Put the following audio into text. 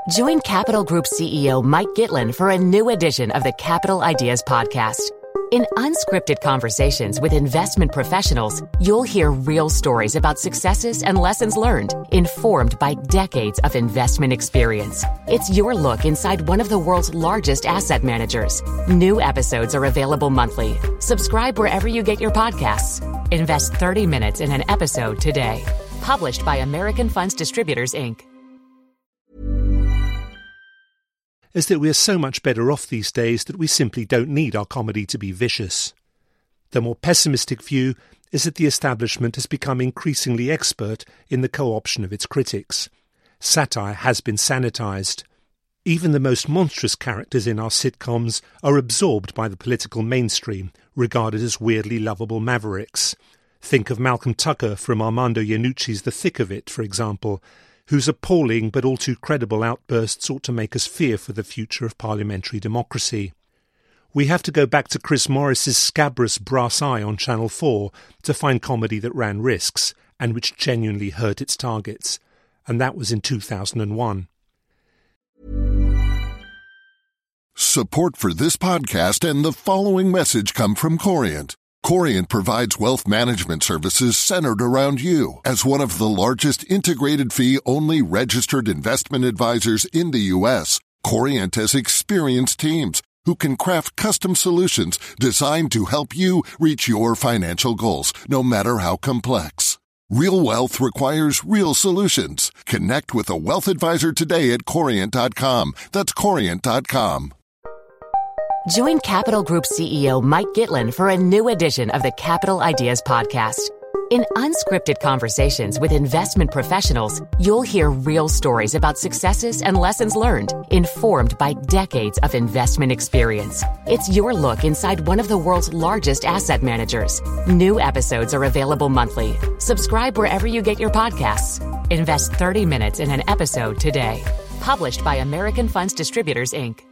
Join Capital Group CEO Mike Gitlin for a new edition of the Capital Ideas Podcast. In unscripted conversations with investment professionals, you'll hear real stories about successes and lessons learned, informed by decades of investment experience. It's your look inside one of the world's largest asset managers. New episodes are available monthly. Subscribe wherever you get your podcasts. Invest 30 minutes in an episode today. Published by American Funds Distributors, Inc. Is that we are so much better off these days that we simply don't need our comedy to be vicious. The more pessimistic view is that the establishment has become increasingly expert in the co-option of its critics. Satire has been sanitized. Even the most monstrous characters in our sitcoms are absorbed by the political mainstream, regarded as weirdly lovable mavericks. Think of Malcolm Tucker from Armando Iannucci's The Thick of It, for example, whose appalling but all too credible outbursts ought to make us fear for the future of parliamentary democracy. We have to go back to Chris Morris's scabrous brass eye on Channel 4 to find comedy that ran risks and which genuinely hurt its targets, and that was in 2001. Support for this podcast and the following message come from Corient. Corient provides wealth management services centered around you. As one of the largest integrated fee-only registered investment advisors in the U.S., Corient has experienced teams who can craft custom solutions designed to help you reach your financial goals, no matter how complex. Real wealth requires real solutions. Connect with a wealth advisor today at Corient.com. That's Corient.com. Join Capital Group CEO Mike Gitlin for a new edition of the Capital Ideas Podcast. In unscripted conversations with investment professionals, you'll hear real stories about successes and lessons learned, informed by decades of investment experience. It's your look inside one of the world's largest asset managers. New episodes are available monthly. Subscribe wherever you get your podcasts. Invest 30 minutes in an episode today. Published by American Funds Distributors, Inc.